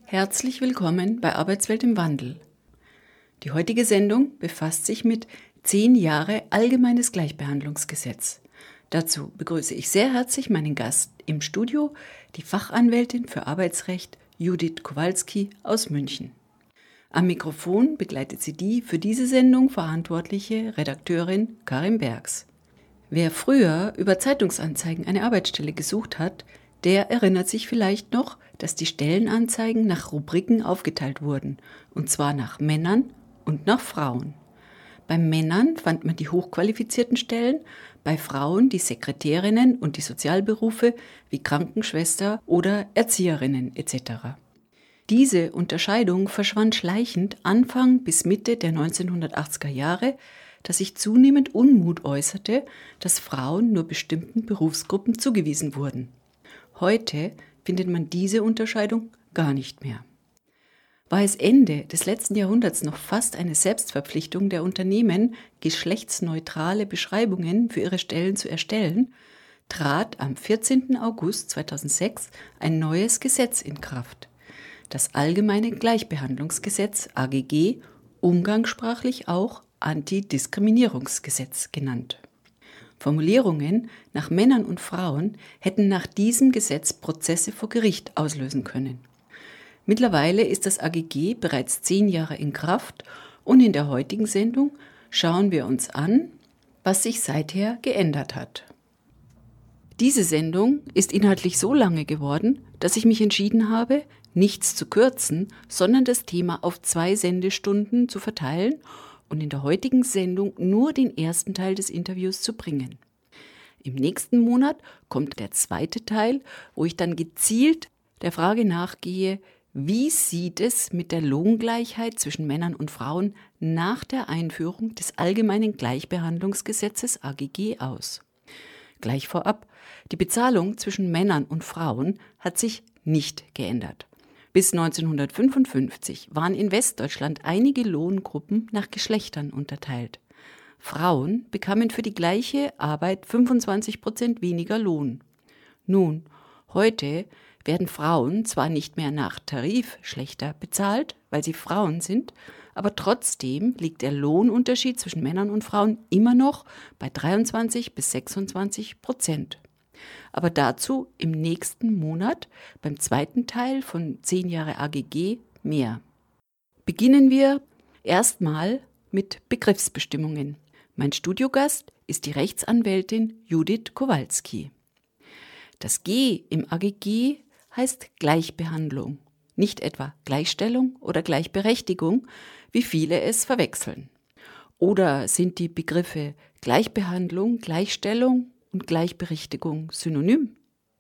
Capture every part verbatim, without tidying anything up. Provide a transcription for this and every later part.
Herzlich willkommen bei Arbeitswelt im Wandel. Die heutige Sendung befasst sich mit zehn Jahre Allgemeines Gleichbehandlungsgesetz. Dazu begrüße ich sehr herzlich meinen Gast im Studio, die Fachanwältin für Arbeitsrecht Judith Kowalski aus München. Am Mikrofon begleitet sie die für diese Sendung verantwortliche Redakteurin Karin Bergs. Wer früher über Zeitungsanzeigen eine Arbeitsstelle gesucht hat, der erinnert sich vielleicht noch, dass die Stellenanzeigen nach Rubriken aufgeteilt wurden, und zwar nach Männern und nach Frauen. Bei Männern fand man die hochqualifizierten Stellen, bei Frauen die Sekretärinnen und die Sozialberufe wie Krankenschwester oder Erzieherinnen et cetera. Diese Unterscheidung verschwand schleichend Anfang bis Mitte der neunzehnhundertachtziger Jahre, da sich zunehmend Unmut äußerte, dass Frauen nur bestimmten Berufsgruppen zugewiesen wurden. Heute findet man diese Unterscheidung gar nicht mehr. War es Ende des letzten Jahrhunderts noch fast eine Selbstverpflichtung der Unternehmen, geschlechtsneutrale Beschreibungen für ihre Stellen zu erstellen, trat am vierzehnten August zweitausendsechs ein neues Gesetz in Kraft. Das Allgemeine Gleichbehandlungsgesetz A G G, umgangssprachlich auch Antidiskriminierungsgesetz genannt. Formulierungen nach Männern und Frauen hätten nach diesem Gesetz Prozesse vor Gericht auslösen können. Mittlerweile ist das A G G bereits zehn Jahre in Kraft und in der heutigen Sendung schauen wir uns an, was sich seither geändert hat. Diese Sendung ist inhaltlich so lange geworden, dass ich mich entschieden habe, nichts zu kürzen, sondern das Thema auf zwei Sendestunden zu verteilen und in der heutigen Sendung nur den ersten Teil des Interviews zu bringen. Im nächsten Monat kommt der zweite Teil, wo ich dann gezielt der Frage nachgehe, wie sieht es mit der Lohngleichheit zwischen Männern und Frauen nach der Einführung des Allgemeinen Gleichbehandlungsgesetzes A G G aus? Gleich vorab, die Bezahlung zwischen Männern und Frauen hat sich nicht geändert. Bis neunzehnhundertfünfundfünfzig waren in Westdeutschland einige Lohngruppen nach Geschlechtern unterteilt. Frauen bekamen für die gleiche Arbeit fünfundzwanzig Prozent weniger Lohn. Nun, heute werden Frauen zwar nicht mehr nach Tarif schlechter bezahlt, weil sie Frauen sind, aber trotzdem liegt der Lohnunterschied zwischen Männern und Frauen immer noch bei dreiundzwanzig bis sechsundzwanzig Prozent. Aber dazu im nächsten Monat beim zweiten Teil von zehn Jahre A G G mehr. Beginnen wir erstmal mit Begriffsbestimmungen. Mein Studiogast ist die Rechtsanwältin Judith Kowalski. Das G im A G G heißt Gleichbehandlung, nicht etwa Gleichstellung oder Gleichberechtigung, wie viele es verwechseln. Oder sind die Begriffe Gleichbehandlung, Gleichstellung und Gleichberechtigung synonym?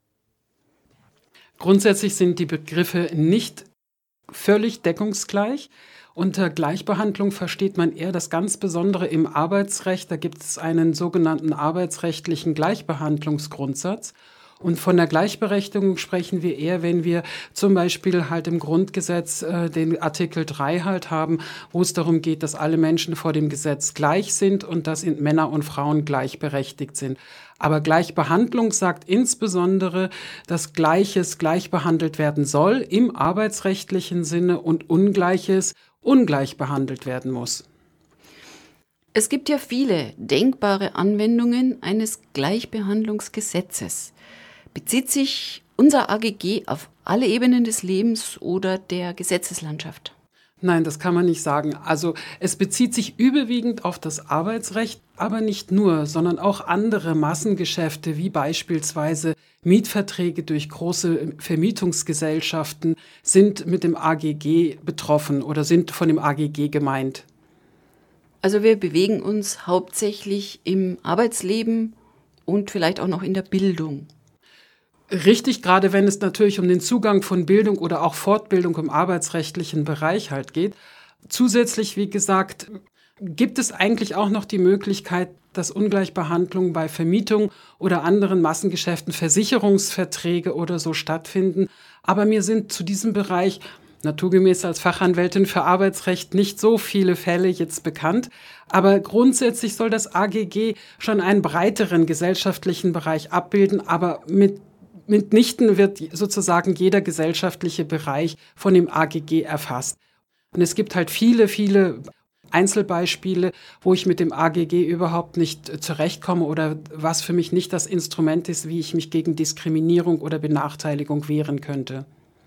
Grundsätzlich sind die Begriffe nicht völlig deckungsgleich. Unter Gleichbehandlung versteht man eher das ganz Besondere im Arbeitsrecht. Da gibt es einen sogenannten arbeitsrechtlichen Gleichbehandlungsgrundsatz. Und von der Gleichberechtigung sprechen wir eher, wenn wir zum Beispiel halt im Grundgesetz äh, den Artikel drei halt haben, wo es darum geht, dass alle Menschen vor dem Gesetz gleich sind und dass Männer und Frauen gleichberechtigt sind. Aber Gleichbehandlung sagt insbesondere, dass Gleiches gleich behandelt werden soll im arbeitsrechtlichen Sinne und Ungleiches ungleich behandelt werden muss. Es gibt ja viele denkbare Anwendungen eines Gleichbehandlungsgesetzes. Bezieht sich unser A G G auf alle Ebenen des Lebens oder der Gesetzeslandschaft? Nein, das kann man nicht sagen. Also es bezieht sich überwiegend auf das Arbeitsrecht, aber nicht nur, sondern auch andere Massengeschäfte wie beispielsweise Mietverträge durch große Vermietungsgesellschaften sind mit dem A G G betroffen oder sind von dem A G G gemeint. Also wir bewegen uns hauptsächlich im Arbeitsleben und vielleicht auch noch in der Bildung. Richtig, gerade wenn es natürlich um den Zugang von Bildung oder auch Fortbildung im arbeitsrechtlichen Bereich halt geht. Zusätzlich, wie gesagt, gibt es eigentlich auch noch die Möglichkeit, dass Ungleichbehandlung bei Vermietung oder anderen Massengeschäften, Versicherungsverträge oder so stattfinden. Aber mir sind zu diesem Bereich naturgemäß als Fachanwältin für Arbeitsrecht nicht so viele Fälle jetzt bekannt. Aber grundsätzlich soll das A G G schon einen breiteren gesellschaftlichen Bereich abbilden, aber mit mitnichten wird sozusagen jeder gesellschaftliche Bereich von dem A G G erfasst. Und es gibt halt viele, viele Einzelbeispiele, wo ich mit dem A G G überhaupt nicht zurechtkomme oder was für mich nicht das Instrument ist, wie ich mich gegen Diskriminierung oder Benachteiligung wehren könnte.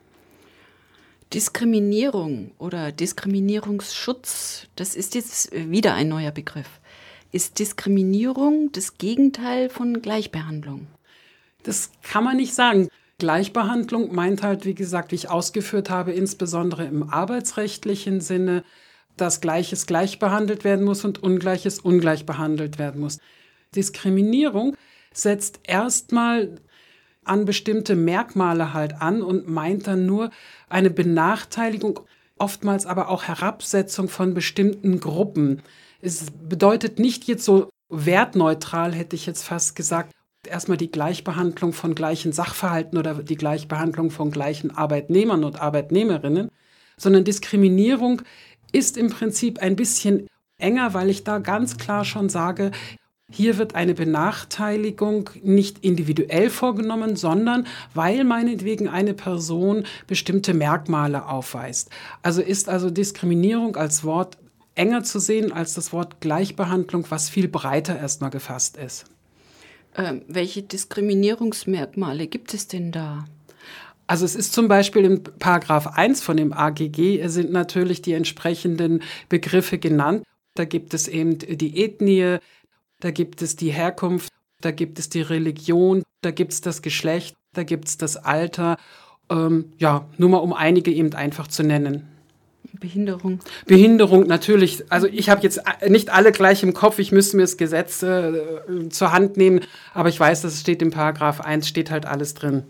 Diskriminierung oder Diskriminierungsschutz, das ist jetzt wieder ein neuer Begriff. Ist Diskriminierung das Gegenteil von Gleichbehandlung? Das kann man nicht sagen. Gleichbehandlung meint halt, wie gesagt, wie ich ausgeführt habe, insbesondere im arbeitsrechtlichen Sinne, dass Gleiches gleich behandelt werden muss und Ungleiches ungleich behandelt werden muss. Diskriminierung setzt erstmal an bestimmte Merkmale halt an und meint dann nur eine Benachteiligung, oftmals aber auch Herabsetzung von bestimmten Gruppen. Es bedeutet nicht jetzt so wertneutral, hätte ich jetzt fast gesagt, erstmal die Gleichbehandlung von gleichen Sachverhalten oder die Gleichbehandlung von gleichen Arbeitnehmern und Arbeitnehmerinnen, sondern Diskriminierung ist im Prinzip ein bisschen enger, weil ich da ganz klar schon sage, hier wird eine Benachteiligung nicht individuell vorgenommen, sondern weil meinetwegen eine Person bestimmte Merkmale aufweist. Also ist also Diskriminierung als Wort enger zu sehen als das Wort Gleichbehandlung, was viel breiter erstmal gefasst ist. Ähm, welche Diskriminierungsmerkmale gibt es denn da? Also es ist zum Beispiel im Paragraph eins von dem A G G sind natürlich die entsprechenden Begriffe genannt. Da gibt es eben die Ethnie, da gibt es die Herkunft, da gibt es die Religion, da gibt es das Geschlecht, da gibt es das Alter. Ähm, ja, nur mal um einige eben einfach zu nennen. Behinderung. Behinderung natürlich. Also ich habe jetzt nicht alle gleich im Kopf, ich müsste mir das Gesetz äh, zur Hand nehmen, aber ich weiß, dass es steht im Paragraph eins, steht halt alles drin.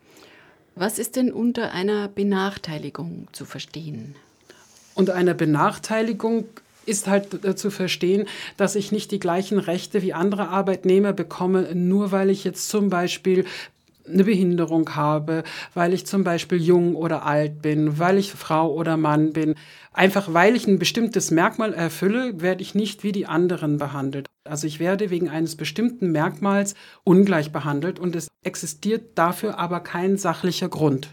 Was ist denn unter einer Benachteiligung zu verstehen? Unter einer Benachteiligung ist halt äh, zu verstehen, dass ich nicht die gleichen Rechte wie andere Arbeitnehmer bekomme, nur weil ich jetzt zum Beispiel eine Behinderung habe, weil ich zum Beispiel jung oder alt bin, weil ich Frau oder Mann bin. Einfach weil ich ein bestimmtes Merkmal erfülle, werde ich nicht wie die anderen behandelt. Also ich werde wegen eines bestimmten Merkmals ungleich behandelt und es existiert dafür aber kein sachlicher Grund.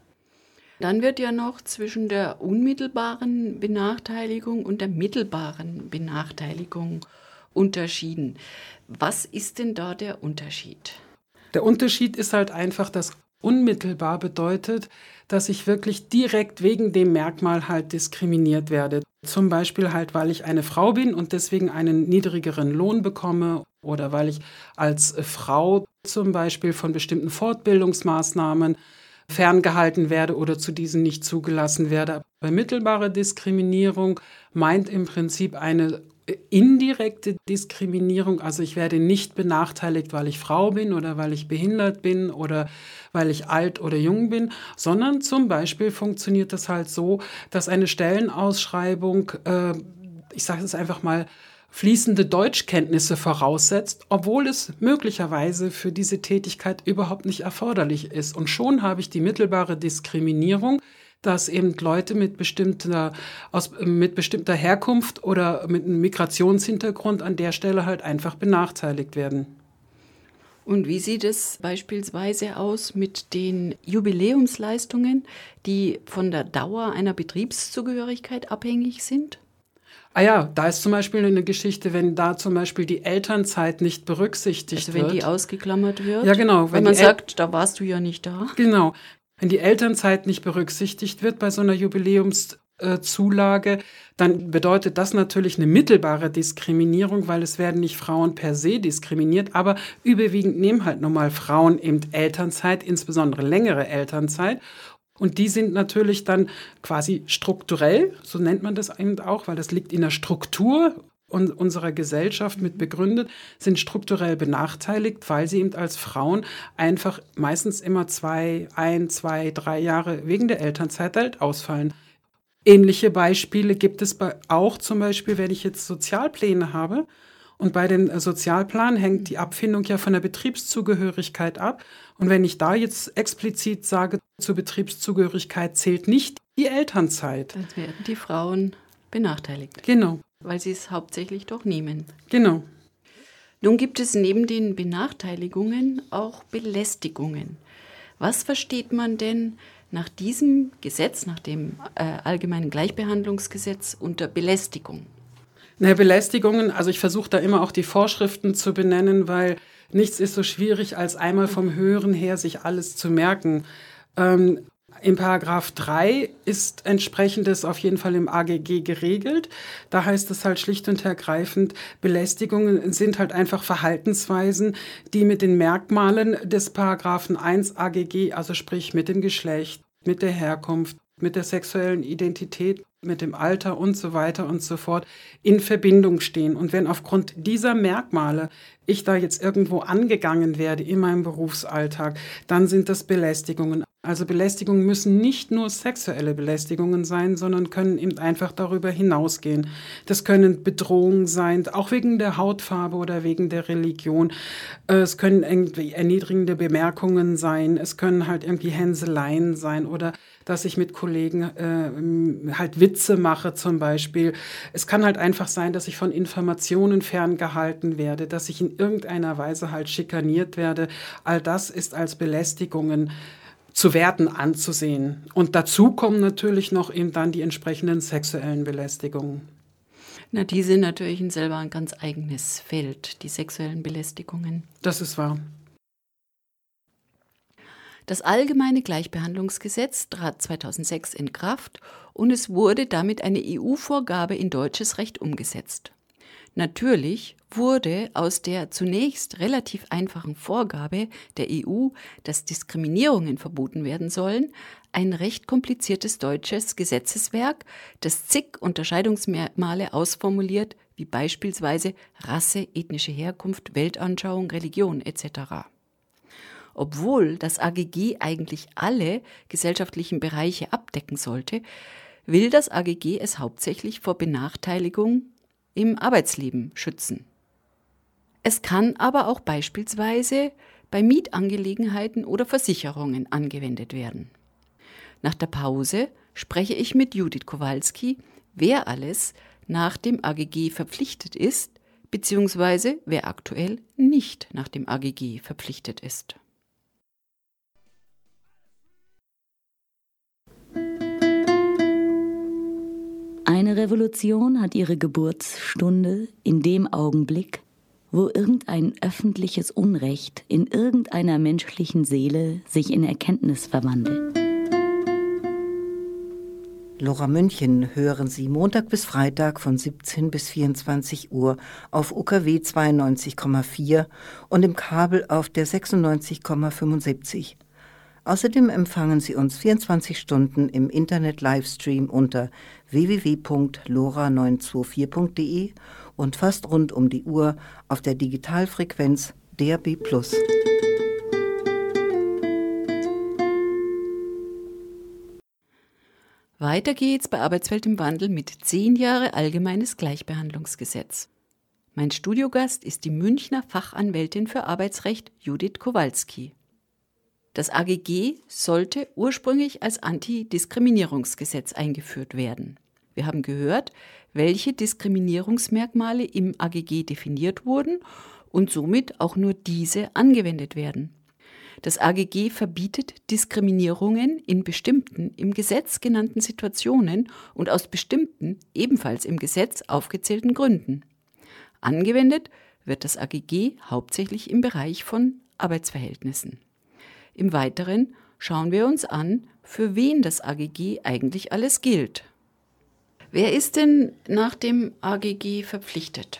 Dann wird ja noch zwischen der unmittelbaren Benachteiligung und der mittelbaren Benachteiligung unterschieden. Was ist denn da der Unterschied? Der Unterschied ist halt einfach, dass unmittelbar bedeutet, dass ich wirklich direkt wegen dem Merkmal halt diskriminiert werde. Zum Beispiel halt, weil ich eine Frau bin und deswegen einen niedrigeren Lohn bekomme oder weil ich als Frau zum Beispiel von bestimmten Fortbildungsmaßnahmen ferngehalten werde oder zu diesen nicht zugelassen werde. Bei mittelbarer Diskriminierung meint im Prinzip eine indirekte Diskriminierung, also ich werde nicht benachteiligt, weil ich Frau bin oder weil ich behindert bin oder weil ich alt oder jung bin, sondern zum Beispiel funktioniert das halt so, dass eine Stellenausschreibung, äh, ich sage es einfach mal, fließende Deutschkenntnisse voraussetzt, obwohl es möglicherweise für diese Tätigkeit überhaupt nicht erforderlich ist. Und schon habe ich die mittelbare Diskriminierung, dass eben Leute mit bestimmter, aus, mit bestimmter Herkunft oder mit einem Migrationshintergrund an der Stelle halt einfach benachteiligt werden. Und wie sieht es beispielsweise aus mit den Jubiläumsleistungen, die von der Dauer einer Betriebszugehörigkeit abhängig sind? Ah ja, da ist zum Beispiel eine Geschichte, wenn da zum Beispiel die Elternzeit nicht berücksichtigt wird. Also wenn die ausgeklammert wird? Ja, genau. Wenn man sagt, da warst du ja nicht da. Genau. Wenn die Elternzeit nicht berücksichtigt wird bei so einer Jubiläumszulage, dann bedeutet das natürlich eine mittelbare Diskriminierung, weil es werden nicht Frauen per se diskriminiert, aber überwiegend nehmen halt nochmal Frauen eben Elternzeit, insbesondere längere Elternzeit. Und die sind natürlich dann quasi strukturell, so nennt man das eben auch, weil das liegt in der Struktur unserer Gesellschaft mit begründet, sind strukturell benachteiligt, weil sie eben als Frauen einfach meistens immer zwei, ein, zwei, drei Jahre wegen der Elternzeit halt ausfallen. Ähnliche Beispiele gibt es bei, auch zum Beispiel, wenn ich jetzt Sozialpläne habe und bei den Sozialplan hängt die Abfindung ja von der Betriebszugehörigkeit ab. Und wenn ich da jetzt explizit sage, zur Betriebszugehörigkeit zählt nicht die Elternzeit. Dann werden die Frauen benachteiligt. Genau. Weil sie es hauptsächlich doch nehmen. Genau. Nun gibt es neben den Benachteiligungen auch Belästigungen. Was versteht man denn nach diesem Gesetz, nach dem äh, Allgemeinen Gleichbehandlungsgesetz unter Belästigung? Na, Belästigungen, also ich versuche da immer auch die Vorschriften zu benennen, weil nichts ist so schwierig, als einmal vom Hören her sich alles zu merken. Ähm, Im Paragraph drei ist entsprechendes auf jeden Fall im A G G geregelt. Da heißt es halt schlicht und ergreifend, Belästigungen sind halt einfach Verhaltensweisen, die mit den Merkmalen des Paragraphen eins A G G, also sprich mit dem Geschlecht, mit der Herkunft, mit der sexuellen Identität, mit dem Alter und so weiter und so fort in Verbindung stehen. Und wenn aufgrund dieser Merkmale ich da jetzt irgendwo angegangen werde in meinem Berufsalltag, dann sind das Belästigungen. Also Belästigungen müssen nicht nur sexuelle Belästigungen sein, sondern können eben einfach darüber hinausgehen. Das können Bedrohungen sein, auch wegen der Hautfarbe oder wegen der Religion. Es können irgendwie erniedrigende Bemerkungen sein, es können halt irgendwie Hänseleien sein oder dass ich mit Kollegen äh, halt Witze mache zum Beispiel. Es kann halt einfach sein, dass ich von Informationen ferngehalten werde, dass ich in irgendeiner Weise halt schikaniert werde. All das ist als Belästigungen zu werten anzusehen. Und dazu kommen natürlich noch eben dann die entsprechenden sexuellen Belästigungen. Na, die sind natürlich ein selber ein ganz eigenes Feld, die sexuellen Belästigungen. Das ist wahr. Das Allgemeine Gleichbehandlungsgesetz trat zweitausendsechs in Kraft und es wurde damit eine E U-Vorgabe in deutsches Recht umgesetzt. Natürlich wurde aus der zunächst relativ einfachen Vorgabe der E U, dass Diskriminierungen verboten werden sollen, ein recht kompliziertes deutsches Gesetzeswerk, das zig Unterscheidungsmerkmale ausformuliert, wie beispielsweise Rasse, ethnische Herkunft, Weltanschauung, Religion et cetera. Obwohl das A G G eigentlich alle gesellschaftlichen Bereiche abdecken sollte, will das A G G es hauptsächlich vor Benachteiligung im Arbeitsleben schützen. Es kann aber auch beispielsweise bei Mietangelegenheiten oder Versicherungen angewendet werden. Nach der Pause spreche ich mit Judith Kowalski, wer alles nach dem A G G verpflichtet ist, beziehungsweise wer aktuell nicht nach dem A G G verpflichtet ist. Eine Revolution hat ihre Geburtsstunde in dem Augenblick, wo irgendein öffentliches Unrecht in irgendeiner menschlichen Seele sich in Erkenntnis verwandelt. Lora München hören Sie Montag bis Freitag von siebzehn bis vierundzwanzig Uhr auf U K W zweiundneunzig Komma vier und im Kabel auf der sechsundneunzig Komma fünfundsiebzig. Außerdem empfangen Sie uns vierundzwanzig Stunden im Internet-Livestream unter w w w punkt lora neun zwei vier punkt d e und fast rund um die Uhr auf der Digitalfrequenz D A B plus. Weiter geht's bei Arbeitswelt im Wandel mit zehn Jahre Allgemeines Gleichbehandlungsgesetz. Mein Studiogast ist die Münchner Fachanwältin für Arbeitsrecht Judith Kowalski. Das A G G sollte ursprünglich als Antidiskriminierungsgesetz eingeführt werden. Wir haben gehört, welche Diskriminierungsmerkmale im A G G definiert wurden und somit auch nur diese angewendet werden. Das A G G verbietet Diskriminierungen in bestimmten im Gesetz genannten Situationen und aus bestimmten, ebenfalls im Gesetz aufgezählten Gründen. Angewendet wird das A G G hauptsächlich im Bereich von Arbeitsverhältnissen. Im Weiteren schauen wir uns an, für wen das A G G eigentlich alles gilt. Wer ist denn nach dem A G G verpflichtet?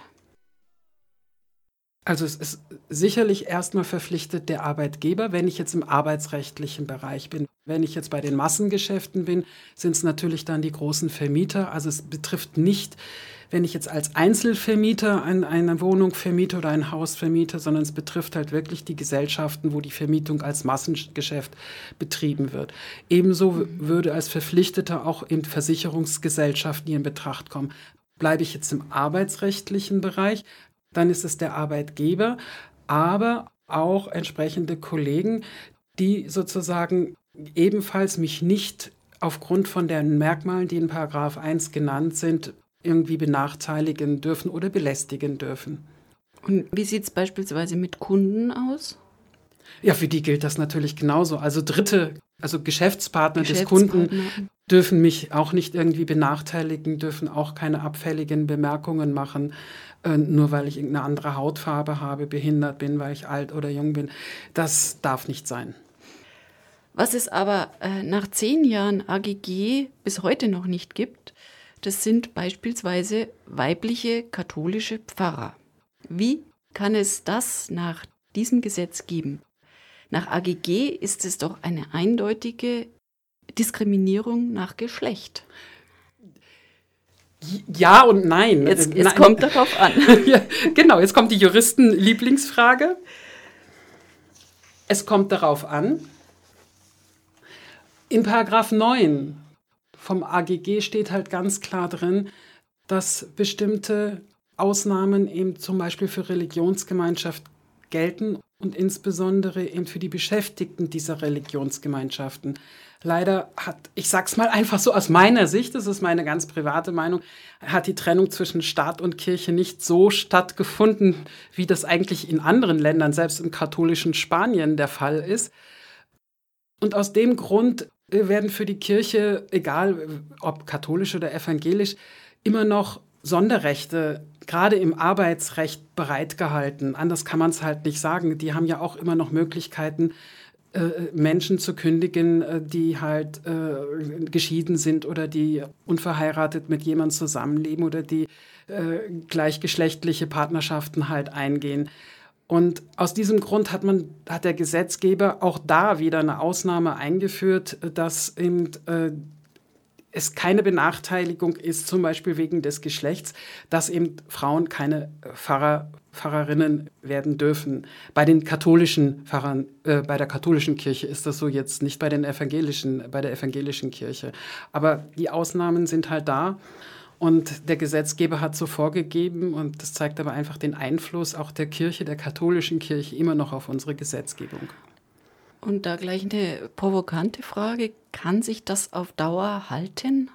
Also es ist sicherlich erstmal verpflichtet der Arbeitgeber, wenn ich jetzt im arbeitsrechtlichen Bereich bin. Wenn ich jetzt bei den Massengeschäften bin, sind es natürlich dann die großen Vermieter. Also es betrifft nicht, wenn ich jetzt als Einzelvermieter eine Wohnung vermiete oder ein Haus vermiete, sondern es betrifft halt wirklich die Gesellschaften, wo die Vermietung als Massengeschäft betrieben wird. Ebenso würde als Verpflichteter auch eben Versicherungsgesellschaften hier in Betracht kommen. Bleibe ich jetzt im arbeitsrechtlichen Bereich, dann ist es der Arbeitgeber, aber auch entsprechende Kollegen, die sozusagen ebenfalls mich nicht aufgrund von den Merkmalen, die in Paragraph eins genannt sind, irgendwie benachteiligen dürfen oder belästigen dürfen. Und wie sieht es beispielsweise mit Kunden aus? Ja, für die gilt das natürlich genauso. Also Dritte, also Geschäftspartner, Geschäftspartner des Kunden dürfen mich auch nicht irgendwie benachteiligen, dürfen auch keine abfälligen Bemerkungen machen, äh, nur weil ich irgendeine andere Hautfarbe habe, behindert bin, weil ich alt oder jung bin. Das darf nicht sein. Was es aber äh, nach zehn Jahren A G G bis heute noch nicht gibt, das sind beispielsweise weibliche katholische Pfarrer. Wie kann es das nach diesem Gesetz geben? Nach A G G ist es doch eine eindeutige Diskriminierung nach Geschlecht. Ja und nein. Jetzt, jetzt nein. kommt darauf an. Ja, genau, jetzt kommt die Juristen-Lieblingsfrage. Es kommt darauf an. In Paragraph neun vom A G G steht halt ganz klar drin, dass bestimmte Ausnahmen eben zum Beispiel für Religionsgemeinschaft gelten und insbesondere eben für die Beschäftigten dieser Religionsgemeinschaften. Leider hat, ich sag's mal einfach so aus meiner Sicht, das ist meine ganz private Meinung, hat die Trennung zwischen Staat und Kirche nicht so stattgefunden, wie das eigentlich in anderen Ländern, selbst im katholischen Spanien der Fall ist. Und aus dem Grund werden für die Kirche, egal ob katholisch oder evangelisch, immer noch Sonderrechte, gerade im Arbeitsrecht, bereitgehalten. Anders kann man es halt nicht sagen. Die haben ja auch immer noch Möglichkeiten, äh, Menschen zu kündigen, äh, die halt äh, geschieden sind oder die unverheiratet mit jemandem zusammenleben oder die äh, gleichgeschlechtliche Partnerschaften halt eingehen. Und aus diesem Grund hat man, hat der Gesetzgeber auch da wieder eine Ausnahme eingeführt, dass eben äh, es keine Benachteiligung ist, zum Beispiel wegen des Geschlechts, dass eben Frauen keine Pfarrer, Pfarrerinnen werden dürfen. Bei den katholischen Pfarrern, äh, bei der katholischen Kirche ist das so jetzt, nicht bei den evangelischen, bei der evangelischen Kirche. Aber die Ausnahmen sind halt da. Und der Gesetzgeber hat so vorgegeben, und das zeigt aber einfach den Einfluss auch der Kirche, der katholischen Kirche, immer noch auf unsere Gesetzgebung. Und da gleich eine provokante Frage, kann sich das auf Dauer halten?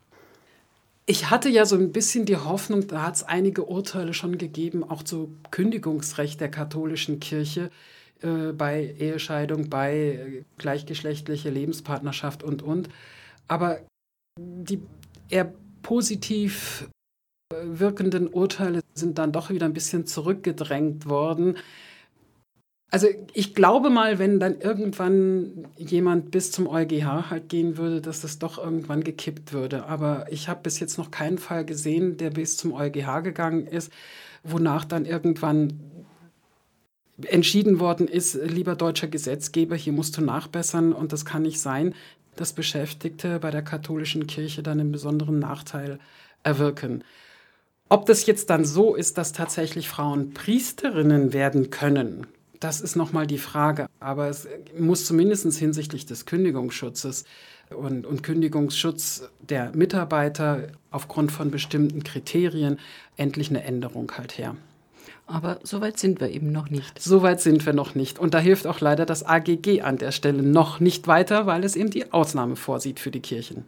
Ich hatte ja so ein bisschen die Hoffnung, da hat es einige Urteile schon gegeben, auch zu Kündigungsrecht der katholischen Kirche äh, bei Ehescheidung, bei äh, gleichgeschlechtliche Lebenspartnerschaft und, und. Aber die eher positiv wirkenden Urteile sind dann doch wieder ein bisschen zurückgedrängt worden. Also ich glaube mal, wenn dann irgendwann jemand bis zum EuGH halt gehen würde, dass das doch irgendwann gekippt würde. Aber ich habe bis jetzt noch keinen Fall gesehen, der bis zum EuGH gegangen ist, wonach dann irgendwann entschieden worden ist, lieber deutscher Gesetzgeber, hier musst du nachbessern und das kann nicht sein, dass Beschäftigte bei der katholischen Kirche dann einen besonderen Nachteil erwirken. Ob das jetzt dann so ist, dass tatsächlich Frauen Priesterinnen werden können, das ist nochmal die Frage. Aber es muss zumindest hinsichtlich des Kündigungsschutzes und, und Kündigungsschutz der Mitarbeiter aufgrund von bestimmten Kriterien endlich eine Änderung halt her. Aber so weit sind wir eben noch nicht. So weit sind wir noch nicht. Und da hilft auch leider das A G G an der Stelle noch nicht weiter, weil es eben die Ausnahme vorsieht für die Kirchen.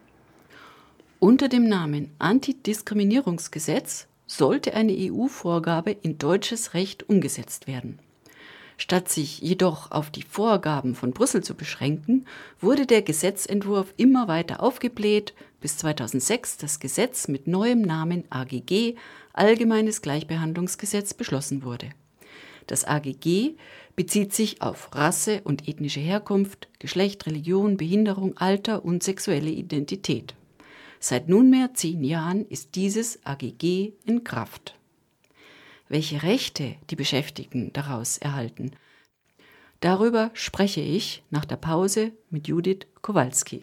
Unter dem Namen Antidiskriminierungsgesetz sollte eine E U-Vorgabe in deutsches Recht umgesetzt werden. Statt sich jedoch auf die Vorgaben von Brüssel zu beschränken, wurde der Gesetzentwurf immer weiter aufgebläht, bis zweitausendsechs das Gesetz mit neuem Namen A G G, Allgemeines Gleichbehandlungsgesetz, beschlossen wurde. Das A G G bezieht sich auf Rasse und ethnische Herkunft, Geschlecht, Religion, Behinderung, Alter und sexuelle Identität. Seit nunmehr zehn Jahren ist dieses A G G in Kraft. Welche Rechte die Beschäftigten daraus erhalten, darüber spreche ich nach der Pause mit Judith Kowalski.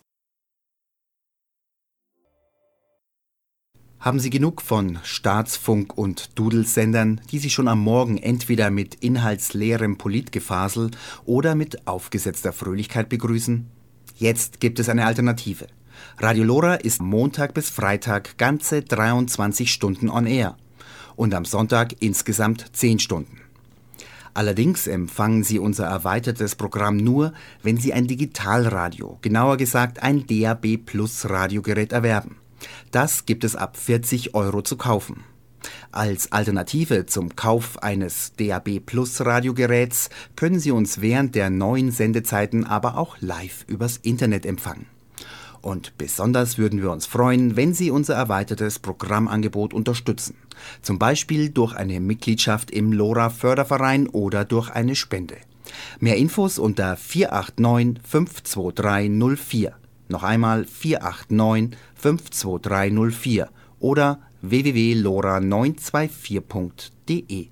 Haben Sie genug von Staatsfunk- und Dudelsendern, die Sie schon am Morgen entweder mit inhaltsleerem Politgefasel oder mit aufgesetzter Fröhlichkeit begrüßen? Jetzt gibt es eine Alternative. Radio Lora ist Montag bis Freitag ganze dreiundzwanzig Stunden on air und am Sonntag insgesamt zehn Stunden. Allerdings empfangen Sie unser erweitertes Programm nur, wenn Sie ein Digitalradio, genauer gesagt ein D A B Plus Radiogerät erwerben. Das gibt es ab vierzig Euro zu kaufen. Als Alternative zum Kauf eines D A B Plus Radiogeräts können Sie uns während der neuen Sendezeiten aber auch live übers Internet empfangen. Und besonders würden wir uns freuen, wenn Sie unser erweitertes Programmangebot unterstützen. Zum Beispiel durch eine Mitgliedschaft im LoRa-Förderverein oder durch eine Spende. Mehr Infos unter vier acht neun fünf zwei drei null vier. Noch einmal vier acht neun fünf zwei drei null vier oder w w w punkt lora neun zwei vier punkt d e.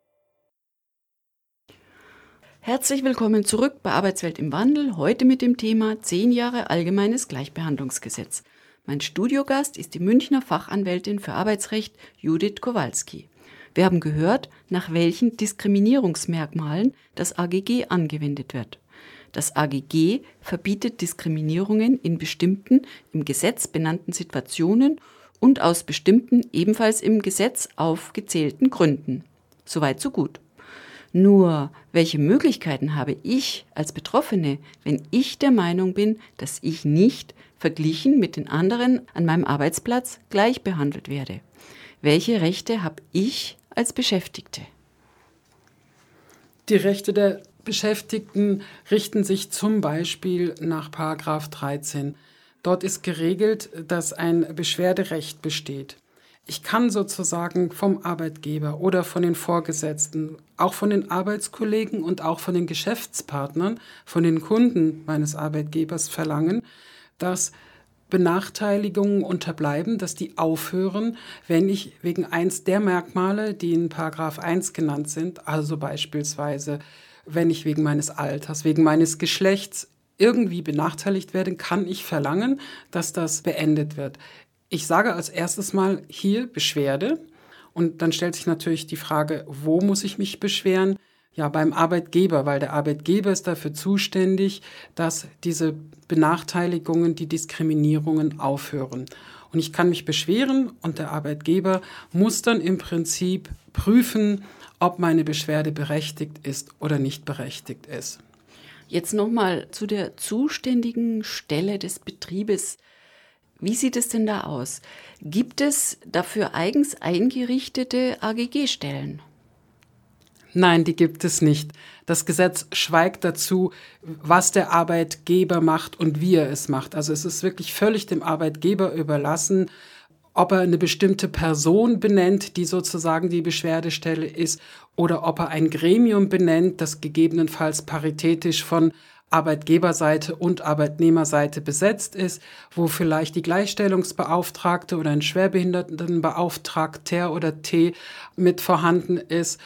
Herzlich willkommen zurück bei Arbeitswelt im Wandel, heute mit dem Thema zehn Jahre Allgemeines Gleichbehandlungsgesetz. Mein Studiogast ist die Münchner Fachanwältin für Arbeitsrecht Judith Kowalski. Wir haben gehört, nach welchen Diskriminierungsmerkmalen das A G G angewendet wird. Das A G G verbietet Diskriminierungen in bestimmten, im Gesetz benannten Situationen und aus bestimmten, ebenfalls im Gesetz aufgezählten Gründen. Soweit so gut. Nur, welche Möglichkeiten habe ich als Betroffene, wenn ich der Meinung bin, dass ich nicht verglichen mit den anderen an meinem Arbeitsplatz gleich behandelt werde? Welche Rechte habe ich als Beschäftigte? Die Rechte der Beschäftigten richten sich zum Beispiel nach Paragraph dreizehn. Dort ist geregelt, dass ein Beschwerderecht besteht. Ich kann sozusagen vom Arbeitgeber oder von den Vorgesetzten, auch von den Arbeitskollegen und auch von den Geschäftspartnern, von den Kunden meines Arbeitgebers verlangen, dass Benachteiligungen unterbleiben, dass die aufhören, wenn ich wegen eins der Merkmale, die in Paragraph eins genannt sind, also beispielsweise, wenn ich wegen meines Alters, wegen meines Geschlechts irgendwie benachteiligt werde, kann ich verlangen, dass das beendet wird. Ich sage als erstes mal hier Beschwerde und dann stellt sich natürlich die Frage, wo muss ich mich beschweren? Ja, beim Arbeitgeber, weil der Arbeitgeber ist dafür zuständig, dass diese Benachteiligungen, die Diskriminierungen aufhören. Und ich kann mich beschweren und der Arbeitgeber muss dann im Prinzip prüfen, ob meine Beschwerde berechtigt ist oder nicht berechtigt ist. Jetzt nochmal zu der zuständigen Stelle des Betriebes. Wie sieht es denn da aus? Gibt es dafür eigens eingerichtete A G G-Stellen? Nein, die gibt es nicht. Das Gesetz schweigt dazu, was der Arbeitgeber macht und wie er es macht. Also es ist wirklich völlig dem Arbeitgeber überlassen, ob er eine bestimmte Person benennt, die sozusagen die Beschwerdestelle ist, oder ob er ein Gremium benennt, das gegebenenfalls paritätisch von Arbeitgeberseite und Arbeitnehmerseite besetzt ist, wo vielleicht die Gleichstellungsbeauftragte oder ein Schwerbehindertenbeauftragter oder T mit vorhanden ist.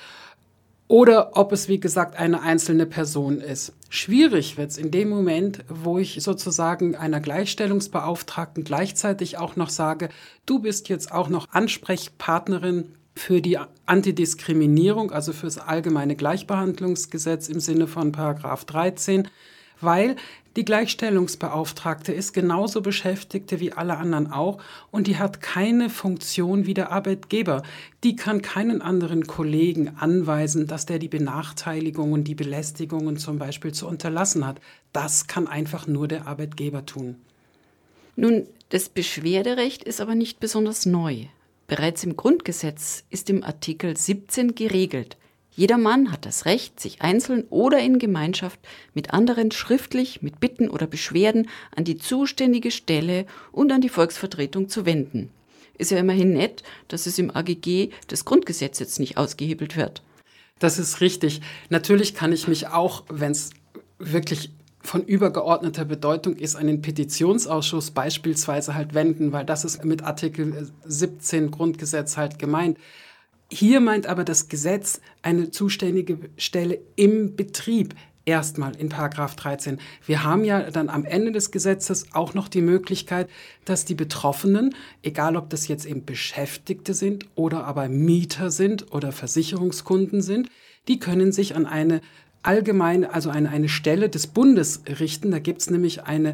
Oder ob es, wie gesagt, eine einzelne Person ist. Schwierig wird es in dem Moment, wo ich sozusagen einer Gleichstellungsbeauftragten gleichzeitig auch noch sage, du bist jetzt auch noch Ansprechpartnerin für die Antidiskriminierung, also für das allgemeine Gleichbehandlungsgesetz im Sinne von Paragraph dreizehn, weil die Gleichstellungsbeauftragte ist genauso Beschäftigte wie alle anderen auch und die hat keine Funktion wie der Arbeitgeber. Die kann keinen anderen Kollegen anweisen, dass der die Benachteiligungen, die Belästigungen zum Beispiel zu unterlassen hat. Das kann einfach nur der Arbeitgeber tun. Nun, das Beschwerderecht ist aber nicht besonders neu. Bereits im Grundgesetz ist im Artikel siebzehn geregelt: Jeder Mann hat das Recht, sich einzeln oder in Gemeinschaft mit anderen schriftlich mit Bitten oder Beschwerden an die zuständige Stelle und an die Volksvertretung zu wenden. Ist ja immerhin nett, dass es im A G G das Grundgesetz jetzt nicht ausgehebelt wird. Das ist richtig. Natürlich kann ich mich auch, wenn es wirklich von übergeordneter Bedeutung ist, an den Petitionsausschuss beispielsweise halt wenden, weil das ist mit Artikel siebzehn Grundgesetz halt gemeint. Hier meint aber das Gesetz eine zuständige Stelle im Betrieb, erstmal in Paragraph dreizehn. Wir haben ja dann am Ende des Gesetzes auch noch die Möglichkeit, dass die Betroffenen, egal ob das jetzt eben Beschäftigte sind oder aber Mieter sind oder Versicherungskunden sind, die können sich an eine allgemeine, also eine, eine Stelle des Bundes richten. Da gibt es nämlich eine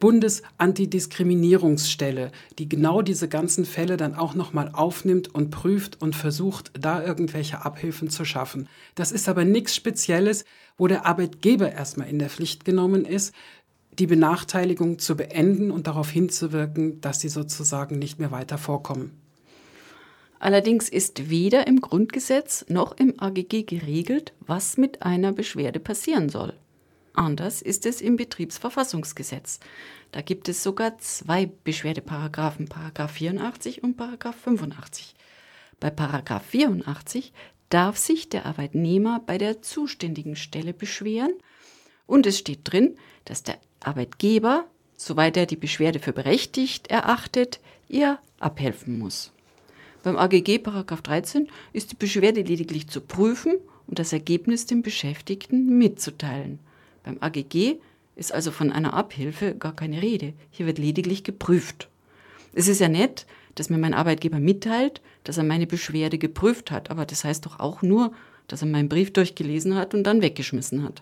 Bundesantidiskriminierungsstelle, die genau diese ganzen Fälle dann auch nochmal aufnimmt und prüft und versucht, da irgendwelche Abhilfen zu schaffen. Das ist aber nichts Spezielles, wo der Arbeitgeber erstmal in der Pflicht genommen ist, die Benachteiligung zu beenden und darauf hinzuwirken, dass sie sozusagen nicht mehr weiter vorkommen. Allerdings ist weder im Grundgesetz noch im A G G geregelt, was mit einer Beschwerde passieren soll. Anders ist es im Betriebsverfassungsgesetz. Da gibt es sogar zwei Beschwerdeparagraphen, Paragraph vierundachtzig und Paragraph fünfundachtzig. Bei Paragraph vierundachtzig darf sich der Arbeitnehmer bei der zuständigen Stelle beschweren und es steht drin, dass der Arbeitgeber, soweit er die Beschwerde für berechtigt erachtet, ihr abhelfen muss. Beim A G G Paragraph dreizehn ist die Beschwerde lediglich zu prüfen und das Ergebnis dem Beschäftigten mitzuteilen. Beim A G G ist also von einer Abhilfe gar keine Rede. Hier wird lediglich geprüft. Es ist ja nett, dass mir mein Arbeitgeber mitteilt, dass er meine Beschwerde geprüft hat, aber das heißt doch auch nur, dass er meinen Brief durchgelesen hat und dann weggeschmissen hat.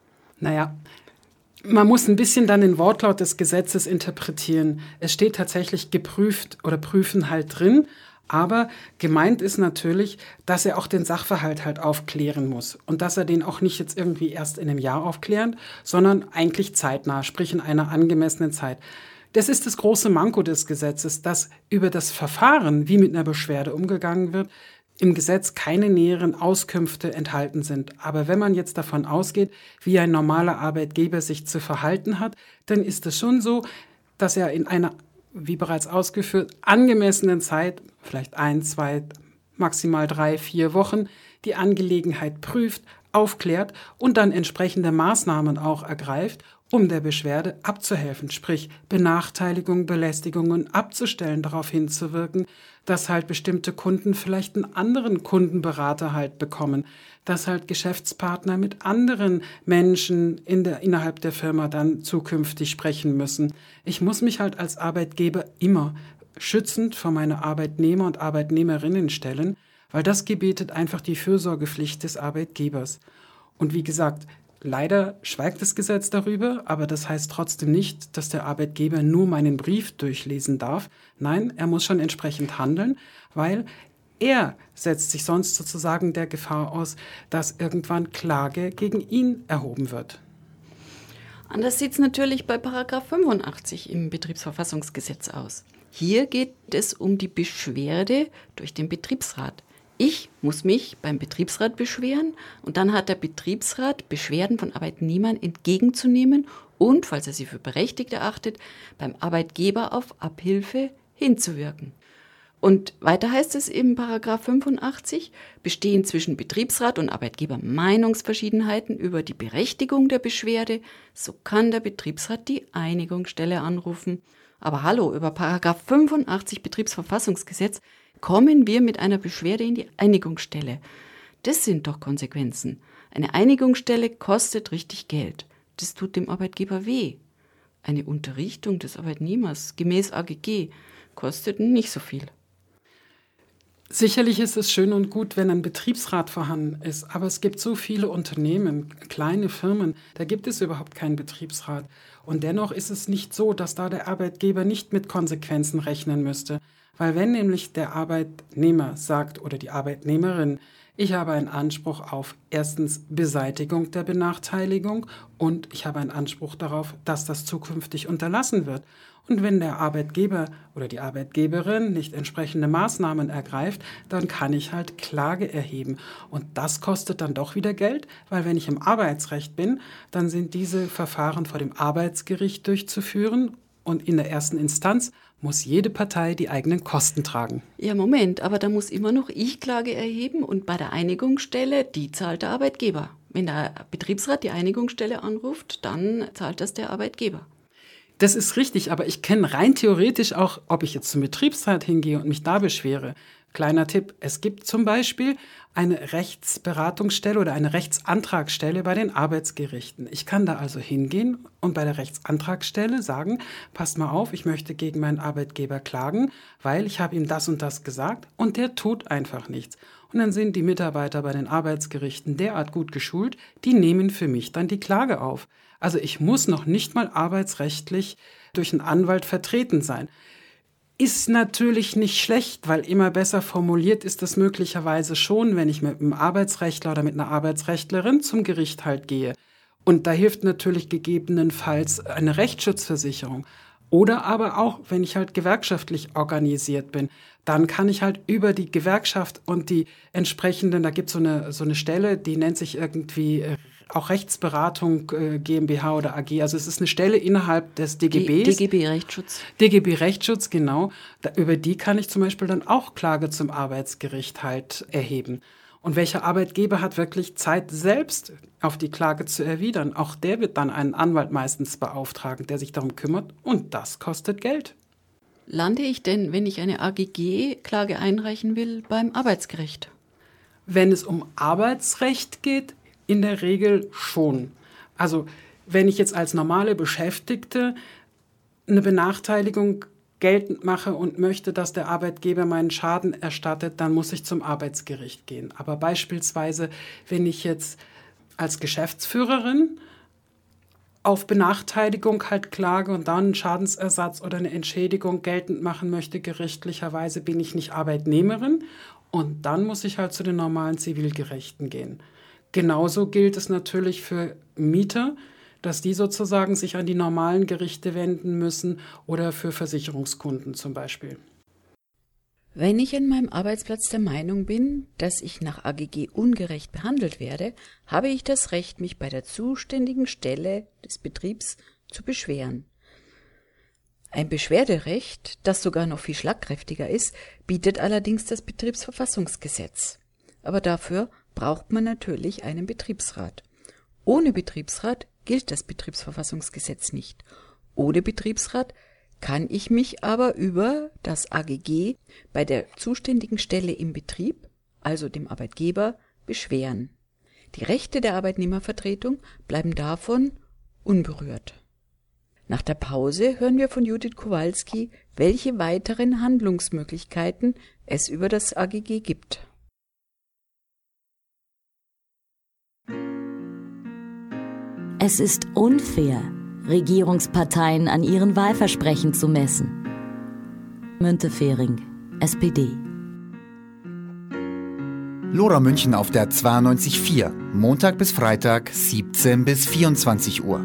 Naja, man muss ein bisschen dann den Wortlaut des Gesetzes interpretieren. Es steht tatsächlich geprüft oder prüfen halt drin, aber gemeint ist natürlich, dass er auch den Sachverhalt halt aufklären muss und dass er den auch nicht jetzt irgendwie erst in einem Jahr aufklärt, sondern eigentlich zeitnah, sprich in einer angemessenen Zeit. Das ist das große Manko des Gesetzes, dass über das Verfahren, wie mit einer Beschwerde umgegangen wird, im Gesetz keine näheren Auskünfte enthalten sind. Aber wenn man jetzt davon ausgeht, wie ein normaler Arbeitgeber sich zu verhalten hat, dann ist es schon so, dass er in einer, wie bereits ausgeführt, angemessenen Zeit, vielleicht ein, zwei, maximal drei, vier Wochen, die Angelegenheit prüft, aufklärt und dann entsprechende Maßnahmen auch ergreift, um der Beschwerde abzuhelfen, sprich Benachteiligung, Belästigungen abzustellen, darauf hinzuwirken, dass halt bestimmte Kunden vielleicht einen anderen Kundenberater halt bekommen, dass halt Geschäftspartner mit anderen Menschen in der, innerhalb der Firma dann zukünftig sprechen müssen. Ich muss mich halt als Arbeitgeber immer schützend vor meine Arbeitnehmer und Arbeitnehmerinnen stellen, weil das gebietet einfach die Fürsorgepflicht des Arbeitgebers. Und wie gesagt, leider schweigt das Gesetz darüber, aber das heißt trotzdem nicht, dass der Arbeitgeber nur meinen Brief durchlesen darf. Nein, er muss schon entsprechend handeln, weil er setzt sich sonst sozusagen der Gefahr aus, dass irgendwann Klage gegen ihn erhoben wird. Anders sieht es natürlich bei Paragraph fünfundachtzig im Betriebsverfassungsgesetz aus. Hier geht es um die Beschwerde durch den Betriebsrat. Ich muss mich beim Betriebsrat beschweren und dann hat der Betriebsrat Beschwerden von Arbeitnehmern entgegenzunehmen und, falls er sie für berechtigt erachtet, beim Arbeitgeber auf Abhilfe hinzuwirken. Und weiter heißt es im Paragraph fünfundachtzig, bestehen zwischen Betriebsrat und Arbeitgeber Meinungsverschiedenheiten über die Berechtigung der Beschwerde, so kann der Betriebsrat die Einigungsstelle anrufen. Aber hallo, über Paragraph fünfundachtzig Betriebsverfassungsgesetz kommen wir mit einer Beschwerde in die Einigungsstelle. Das sind doch Konsequenzen. Eine Einigungsstelle kostet richtig Geld. Das tut dem Arbeitgeber weh. Eine Unterrichtung des Arbeitnehmers gemäß A G G kostet nicht so viel. Sicherlich ist es schön und gut, wenn ein Betriebsrat vorhanden ist, aber es gibt so viele Unternehmen, kleine Firmen, da gibt es überhaupt keinen Betriebsrat. Und dennoch ist es nicht so, dass da der Arbeitgeber nicht mit Konsequenzen rechnen müsste. Weil wenn nämlich der Arbeitnehmer sagt oder die Arbeitnehmerin, ich habe einen Anspruch auf erstens Beseitigung der Benachteiligung und ich habe einen Anspruch darauf, dass das zukünftig unterlassen wird. Und wenn der Arbeitgeber oder die Arbeitgeberin nicht entsprechende Maßnahmen ergreift, dann kann ich halt Klage erheben. Und das kostet dann doch wieder Geld, weil wenn ich im Arbeitsrecht bin, dann sind diese Verfahren vor dem Arbeitsgericht durchzuführen und in der ersten Instanz muss jede Partei die eigenen Kosten tragen. Ja, Moment, aber da muss immer noch ich Klage erheben und bei der Einigungsstelle, die zahlt der Arbeitgeber. Wenn der Betriebsrat die Einigungsstelle anruft, dann zahlt das der Arbeitgeber. Das ist richtig, aber ich kenne rein theoretisch auch, ob ich jetzt zum Betriebsrat hingehe und mich da beschwere. Kleiner Tipp, es gibt zum Beispiel eine Rechtsberatungsstelle oder eine Rechtsantragsstelle bei den Arbeitsgerichten. Ich kann da also hingehen und bei der Rechtsantragsstelle sagen, passt mal auf, ich möchte gegen meinen Arbeitgeber klagen, weil ich habe ihm das und das gesagt und der tut einfach nichts. Und dann sind die Mitarbeiter bei den Arbeitsgerichten derart gut geschult, die nehmen für mich dann die Klage auf. Also ich muss noch nicht mal arbeitsrechtlich durch einen Anwalt vertreten sein. Ist natürlich nicht schlecht, weil immer besser formuliert ist es möglicherweise schon, wenn ich mit einem Arbeitsrechtler oder mit einer Arbeitsrechtlerin zum Gericht halt gehe. Und da hilft natürlich gegebenenfalls eine Rechtsschutzversicherung. Oder aber auch, wenn ich halt gewerkschaftlich organisiert bin, dann kann ich halt über die Gewerkschaft und die entsprechenden, da gibt es so eine, so eine Stelle, die nennt sich irgendwie äh, auch Rechtsberatung äh, GmbH oder A G. Also es ist eine Stelle innerhalb des D G Bs. D G B Rechtsschutz. D G B Rechtsschutz, genau. Da, über die kann ich zum Beispiel dann auch Klage zum Arbeitsgericht halt erheben. Und welcher Arbeitgeber hat wirklich Zeit, selbst auf die Klage zu erwidern? Auch der wird dann einen Anwalt meistens beauftragen, der sich darum kümmert. Und das kostet Geld. Lande ich denn, wenn ich eine A G G-Klage einreichen will, beim Arbeitsgericht? Wenn es um Arbeitsrecht geht, in der Regel schon. Also wenn ich jetzt als normale Beschäftigte eine Benachteiligung geltend mache und möchte, dass der Arbeitgeber meinen Schaden erstattet, dann muss ich zum Arbeitsgericht gehen. Aber beispielsweise, wenn ich jetzt als Geschäftsführerin auf Benachteiligung halt klage und dann einen Schadensersatz oder eine Entschädigung geltend machen möchte, gerichtlicherweise bin ich nicht Arbeitnehmerin und dann muss ich halt zu den normalen Zivilgerichten gehen. Genauso gilt es natürlich für Mieter, dass die sozusagen sich an die normalen Gerichte wenden müssen oder für Versicherungskunden zum Beispiel. Wenn ich an meinem Arbeitsplatz der Meinung bin, dass ich nach A G G ungerecht behandelt werde, habe ich das Recht, mich bei der zuständigen Stelle des Betriebs zu beschweren. Ein Beschwerderecht, das sogar noch viel schlagkräftiger ist, bietet allerdings das Betriebsverfassungsgesetz. Aber dafür braucht man natürlich einen Betriebsrat. Ohne Betriebsrat gilt das Betriebsverfassungsgesetz nicht. Ohne Betriebsrat kann ich mich aber über das A G G bei der zuständigen Stelle im Betrieb, also dem Arbeitgeber, beschweren. Die Rechte der Arbeitnehmervertretung bleiben davon unberührt. Nach der Pause hören wir von Judith Kowalski, welche weiteren Handlungsmöglichkeiten es über das A G G gibt. Es ist unfair, Regierungsparteien an ihren Wahlversprechen zu messen. Müntefering, S P D. Lora München auf der zweiundneunzig Komma vier, Montag bis Freitag, siebzehn bis vierundzwanzig Uhr.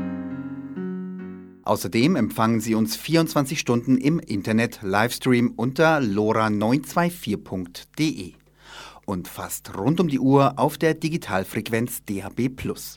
Außerdem empfangen Sie uns vierundzwanzig Stunden im Internet Livestream unter lora neun zwei vier punkt de und fast rund um die Uhr auf der Digitalfrequenz D A B plus.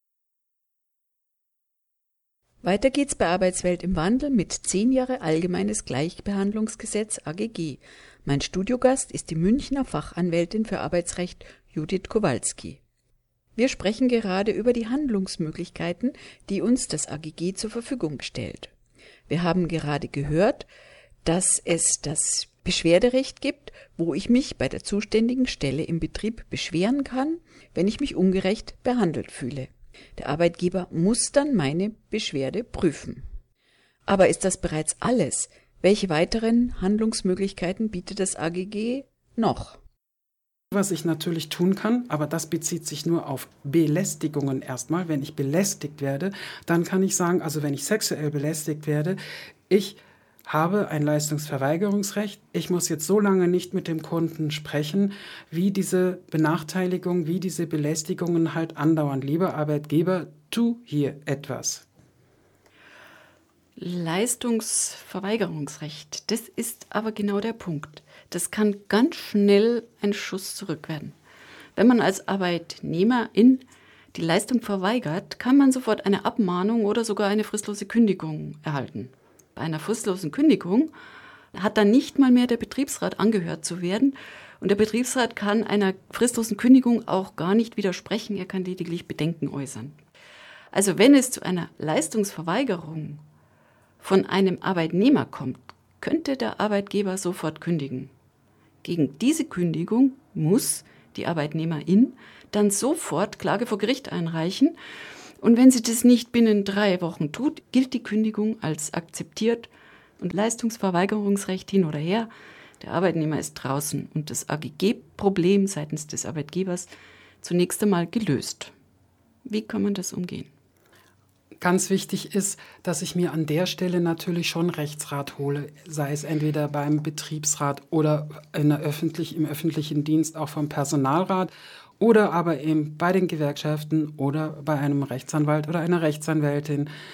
Weiter geht's bei Arbeitswelt im Wandel mit zehn Jahre Allgemeines Gleichbehandlungsgesetz A G G. Mein Studiogast ist die Münchner Fachanwältin für Arbeitsrecht Judith Kowalski. Wir sprechen gerade über die Handlungsmöglichkeiten, die uns das A G G zur Verfügung stellt. Wir haben gerade gehört, dass es das Beschwerderecht gibt, wo ich mich bei der zuständigen Stelle im Betrieb beschweren kann, wenn ich mich ungerecht behandelt fühle. Der Arbeitgeber muss dann meine Beschwerde prüfen. Aber ist das bereits alles? Welche weiteren Handlungsmöglichkeiten bietet das A G G noch? Was ich natürlich tun kann, aber das bezieht sich nur auf Belästigungen erstmal. Wenn ich belästigt werde, dann kann ich sagen, also wenn ich sexuell belästigt werde, ich habe ein Leistungsverweigerungsrecht. Ich muss jetzt so lange nicht mit dem Kunden sprechen, wie diese Benachteiligung, wie diese Belästigungen halt andauern. Lieber Arbeitgeber, tu hier etwas. Leistungsverweigerungsrecht, das ist aber genau der Punkt. Das kann ganz schnell ein Schuss zurück werden. Wenn man als Arbeitnehmerin die Leistung verweigert, kann man sofort eine Abmahnung oder sogar eine fristlose Kündigung erhalten. Bei einer fristlosen Kündigung hat dann nicht mal mehr der Betriebsrat angehört zu werden und der Betriebsrat kann einer fristlosen Kündigung auch gar nicht widersprechen, er kann lediglich Bedenken äußern. Also wenn es zu einer Leistungsverweigerung von einem Arbeitnehmer kommt, könnte der Arbeitgeber sofort kündigen. Gegen diese Kündigung muss die Arbeitnehmerin dann sofort Klage vor Gericht einreichen. Und wenn sie das nicht binnen drei Wochen tut, gilt die Kündigung als akzeptiert und Leistungsverweigerungsrecht hin oder her. Der Arbeitnehmer ist draußen und das A G G-Problem seitens des Arbeitgebers zunächst einmal gelöst. Wie kann man das umgehen? Ganz wichtig ist, dass ich mir an der Stelle natürlich schon Rechtsrat hole, sei es entweder beim Betriebsrat oder in der öffentlich, im öffentlichen Dienst auch vom Personalrat oder aber eben bei den Gewerkschaften oder bei einem Rechtsanwalt oder einer Rechtsanwältin.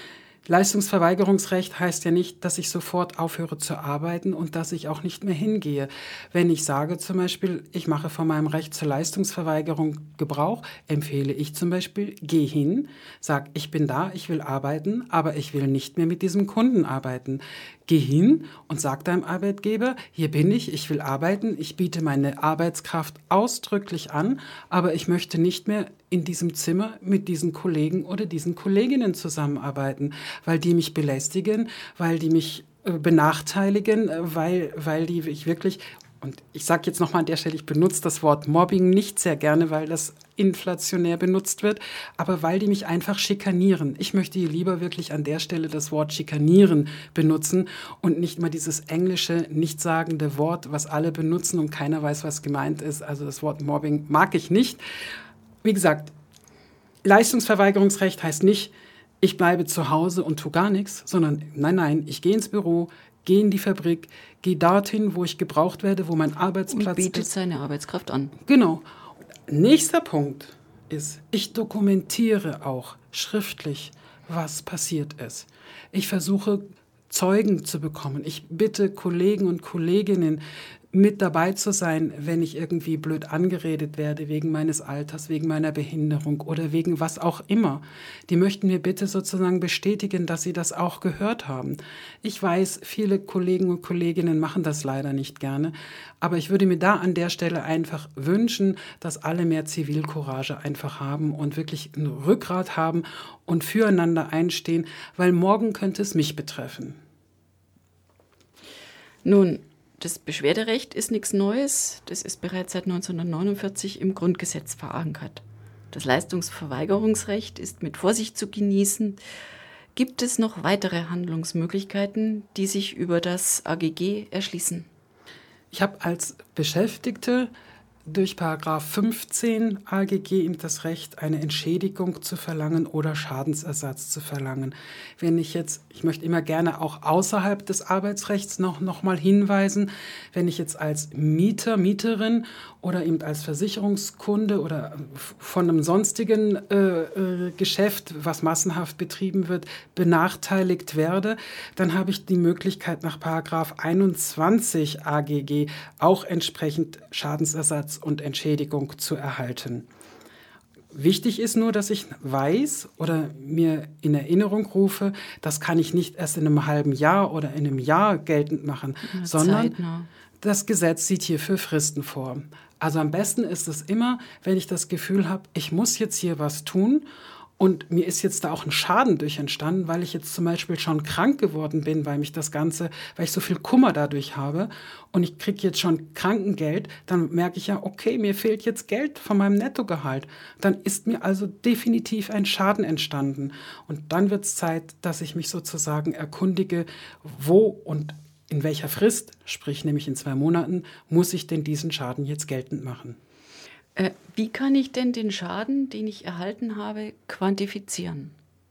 Leistungsverweigerungsrecht heißt ja nicht, dass ich sofort aufhöre zu arbeiten und dass ich auch nicht mehr hingehe. Wenn ich sage zum Beispiel, ich mache von meinem Recht zur Leistungsverweigerung Gebrauch, empfehle ich zum Beispiel, geh hin, sag, ich bin da, ich will arbeiten, aber ich will nicht mehr mit diesem Kunden arbeiten. Geh hin und sag deinem Arbeitgeber, hier bin ich, ich will arbeiten, ich biete meine Arbeitskraft ausdrücklich an, aber ich möchte nicht mehr in diesem Zimmer mit diesen Kollegen oder diesen Kolleginnen zusammenarbeiten, weil die mich belästigen, weil die mich äh, benachteiligen, äh, weil, weil die ich wirklich, und ich sage jetzt nochmal an der Stelle, ich benutze das Wort Mobbing nicht sehr gerne, weil das inflationär benutzt wird, aber weil die mich einfach schikanieren. Ich möchte hier lieber wirklich an der Stelle das Wort schikanieren benutzen und nicht mal dieses englische, nichtssagende Wort, was alle benutzen und keiner weiß, was gemeint ist. Also das Wort Mobbing mag ich nicht. Wie gesagt, Leistungsverweigerungsrecht heißt nicht, ich bleibe zu Hause und tue gar nichts, sondern nein, nein, ich gehe ins Büro, gehe in die Fabrik, gehe dorthin, wo ich gebraucht werde, wo mein Arbeitsplatz ist. Und bietet seine Arbeitskraft an. Genau. Nächster Punkt ist, ich dokumentiere auch schriftlich, was passiert ist. Ich versuche, Zeugen zu bekommen. Ich bitte Kollegen und Kolleginnen, mit dabei zu sein, wenn ich irgendwie blöd angeredet werde, wegen meines Alters, wegen meiner Behinderung oder wegen was auch immer. Die möchten mir bitte sozusagen bestätigen, dass sie das auch gehört haben. Ich weiß, viele Kollegen und Kolleginnen machen das leider nicht gerne, aber ich würde mir da an der Stelle einfach wünschen, dass alle mehr Zivilcourage einfach haben und wirklich ein Rückgrat haben und füreinander einstehen, weil morgen könnte es mich betreffen. Nun, das Beschwerderecht ist nichts Neues. Das ist bereits seit neunzehnhundertneunundvierzig im Grundgesetz verankert. Das Leistungsverweigerungsrecht ist mit Vorsicht zu genießen. Gibt es noch weitere Handlungsmöglichkeiten, die sich über das A G G erschließen? Ich habe als Beschäftigte durch Paragraph fünfzehn A G G das Recht, eine Entschädigung zu verlangen oder Schadensersatz zu verlangen. Wenn ich jetzt, ich möchte immer gerne auch außerhalb des Arbeitsrechts noch, noch mal hinweisen, wenn ich jetzt als Mieter, Mieterin oder eben als Versicherungskunde oder von einem sonstigen äh, äh, Geschäft, was massenhaft betrieben wird, benachteiligt werde, dann habe ich die Möglichkeit, nach Paragraph einundzwanzig A G G auch entsprechend Schadensersatz und Entschädigung zu erhalten. Wichtig ist nur, dass ich weiß oder mir in Erinnerung rufe, das kann ich nicht erst in einem halben Jahr oder in einem Jahr geltend machen, sondern zeitnah. Das Gesetz sieht hierfür Fristen vor. Also am besten ist es immer, wenn ich das Gefühl habe, ich muss jetzt hier was tun und mir ist jetzt da auch ein Schaden durch entstanden, weil ich jetzt zum Beispiel schon krank geworden bin, weil mich das Ganze, weil ich so viel Kummer dadurch habe und ich kriege jetzt schon Krankengeld, dann merke ich ja, okay, mir fehlt jetzt Geld von meinem Nettogehalt. Dann ist mir also definitiv ein Schaden entstanden. Und dann wird es Zeit, dass ich mich sozusagen erkundige, wo und in welcher Frist, sprich nämlich in zwei Monaten, muss ich denn diesen Schaden jetzt geltend machen. Äh, wie kann ich denn den Schaden, den ich erhalten habe, quantifizieren?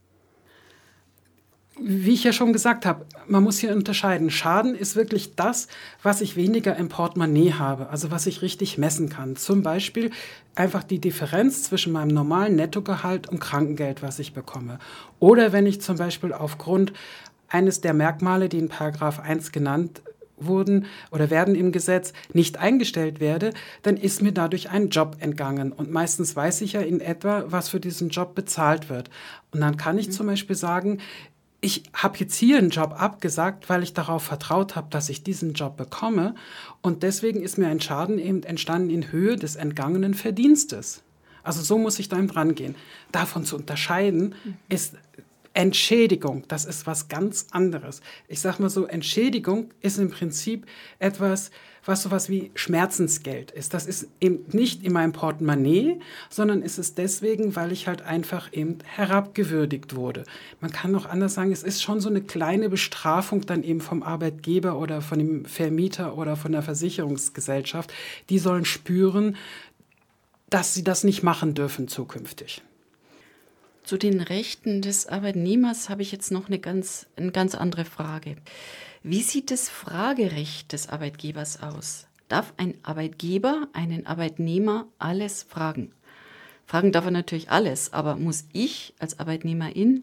Wie ich ja schon gesagt habe, man muss hier unterscheiden. Schaden ist wirklich das, was ich weniger im Portemonnaie habe, also was ich richtig messen kann. Zum Beispiel einfach die Differenz zwischen meinem normalen Nettogehalt und Krankengeld, was ich bekomme. Oder wenn ich zum Beispiel aufgrund eines der Merkmale, die in Paragraph eins genannt wurden oder werden im Gesetz, nicht eingestellt werde, dann ist mir dadurch ein Job entgangen. Und meistens weiß ich ja in etwa, was für diesen Job bezahlt wird. Und dann kann ich mhm. zum Beispiel sagen, ich habe jetzt hier einen Job abgesagt, weil ich darauf vertraut habe, dass ich diesen Job bekomme. Und deswegen ist mir ein Schaden eben entstanden in Höhe des entgangenen Verdienstes. Also so muss ich dann dran gehen. Davon zu unterscheiden mhm. ist Entschädigung, das ist was ganz anderes. Ich sage mal so, Entschädigung ist im Prinzip etwas, was sowas wie Schmerzensgeld ist. Das ist eben nicht in meinem Portemonnaie, sondern ist es deswegen, weil ich halt einfach eben herabgewürdigt wurde. Man kann noch anders sagen, es ist schon so eine kleine Bestrafung dann eben vom Arbeitgeber oder von dem Vermieter oder von der Versicherungsgesellschaft. Die sollen spüren, dass sie das nicht machen dürfen zukünftig. Zu den Rechten des Arbeitnehmers habe ich jetzt noch eine ganz, eine ganz andere Frage. Wie sieht das Fragerecht des Arbeitgebers aus? Darf ein Arbeitgeber einen Arbeitnehmer alles fragen? Fragen darf er natürlich alles, aber muss ich als Arbeitnehmerin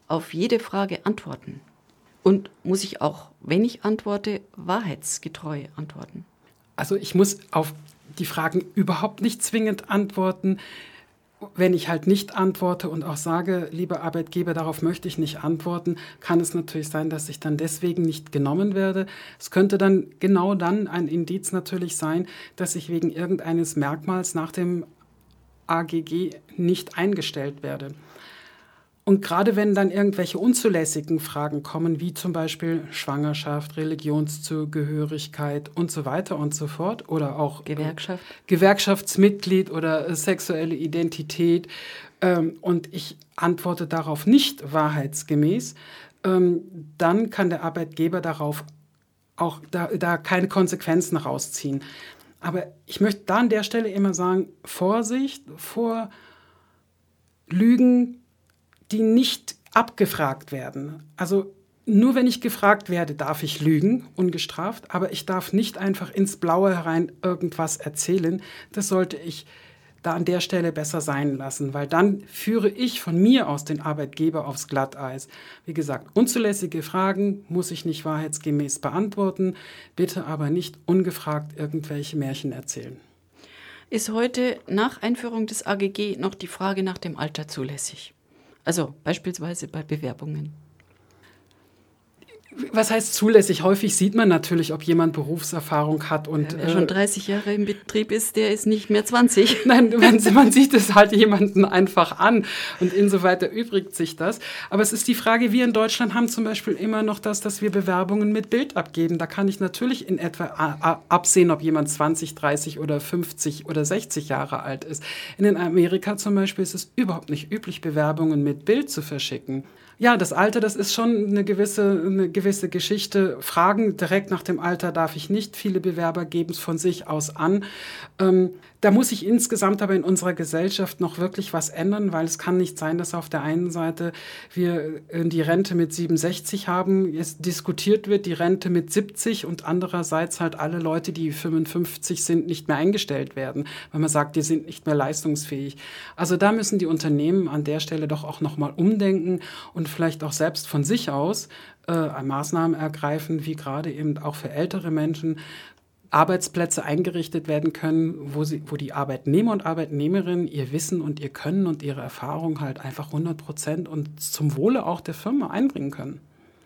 auf jede Frage antworten? Und muss ich auch, wenn ich antworte, wahrheitsgetreu antworten? Also ich muss auf die Fragen überhaupt nicht zwingend antworten. Wenn ich halt nicht antworte und auch sage, lieber Arbeitgeber, darauf möchte ich nicht antworten, kann es natürlich sein, dass ich dann deswegen nicht genommen werde. Es könnte dann genau dann ein Indiz natürlich sein, dass ich wegen irgendeines Merkmals nach dem A G G nicht eingestellt werde. Und gerade wenn dann irgendwelche unzulässigen Fragen kommen, wie zum Beispiel Schwangerschaft, Religionszugehörigkeit und so weiter und so fort, oder auch Gewerkschaft. Äh, Gewerkschaftsmitglied oder äh, sexuelle Identität, ähm, und ich antworte darauf nicht wahrheitsgemäß, ähm, dann kann der Arbeitgeber darauf auch da, da keine Konsequenzen rausziehen. Aber ich möchte da an der Stelle immer sagen, Vorsicht vor Lügen, die nicht abgefragt werden. Also nur wenn ich gefragt werde, darf ich lügen, ungestraft, aber ich darf nicht einfach ins Blaue herein irgendwas erzählen. Das sollte ich da an der Stelle besser sein lassen, weil dann führe ich von mir aus den Arbeitgeber aufs Glatteis. Wie gesagt, unzulässige Fragen muss ich nicht wahrheitsgemäß beantworten, bitte aber nicht ungefragt irgendwelche Märchen erzählen. Ist heute nach Einführung des A G G noch die Frage nach dem Alter zulässig? Also beispielsweise bei Bewerbungen. Was heißt zulässig? Häufig sieht man natürlich, ob jemand Berufserfahrung hat. Und, Wer schon dreißig Jahre im Betrieb ist, der ist nicht mehr zwanzig. Nein, man, man sieht es halt jemanden einfach an und insoweit erübrigt sich das. Aber es ist die Frage, wir in Deutschland haben zum Beispiel immer noch das, dass wir Bewerbungen mit Bild abgeben. Da kann ich natürlich in etwa absehen, ob jemand zwanzig, dreißig oder fünfzig oder sechzig Jahre alt ist. In Amerika zum Beispiel ist es überhaupt nicht üblich, Bewerbungen mit Bild zu verschicken. Ja, das Alter, das ist schon eine gewisse, eine gewisse Geschichte. Fragen direkt nach dem Alter darf ich nicht. Viele Bewerber geben es von sich aus an. Ähm, da muss sich insgesamt aber in unserer Gesellschaft noch wirklich was ändern, weil es kann nicht sein, dass auf der einen Seite wir die Rente mit siebenundsechzig haben, es diskutiert wird, die Rente mit siebzig und andererseits halt alle Leute, die fünfundfünfzig sind, nicht mehr eingestellt werden, weil man sagt, die sind nicht mehr leistungsfähig. Also da müssen die Unternehmen an der Stelle doch auch nochmal umdenken und vielleicht auch selbst von sich aus äh, Maßnahmen ergreifen, wie gerade eben auch für ältere Menschen Arbeitsplätze eingerichtet werden können, wo, sie, wo die Arbeitnehmer und Arbeitnehmerinnen ihr Wissen und ihr Können und ihre Erfahrung halt einfach hundert Prozent und zum Wohle auch der Firma einbringen können.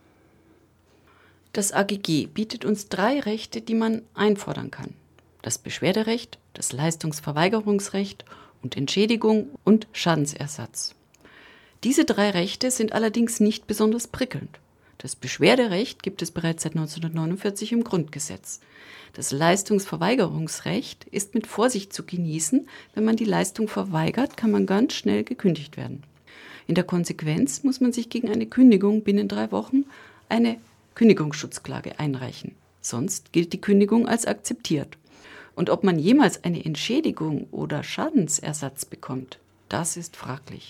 Das A G G bietet uns drei Rechte, die man einfordern kann. Das Beschwerderecht, das Leistungsverweigerungsrecht und Entschädigung und Schadensersatz. Diese drei Rechte sind allerdings nicht besonders prickelnd. Das Beschwerderecht gibt es bereits seit neunzehnhundertneunundvierzig im Grundgesetz. Das Leistungsverweigerungsrecht ist mit Vorsicht zu genießen. Wenn man die Leistung verweigert, kann man ganz schnell gekündigt werden. In der Konsequenz muss man sich gegen eine Kündigung binnen drei Wochen eine Kündigungsschutzklage einreichen. Sonst gilt die Kündigung als akzeptiert. Und ob man jemals eine Entschädigung oder Schadensersatz bekommt, das ist fraglich.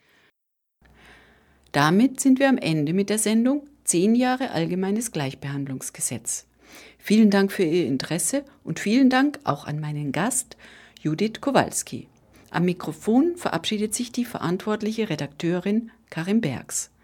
Damit sind wir am Ende mit der Sendung Zehn Jahre Allgemeines Gleichbehandlungsgesetz. Vielen Dank für Ihr Interesse und vielen Dank auch an meinen Gast Judith Kowalski. Am Mikrofon verabschiedet sich die verantwortliche Redakteurin Karin Bergs.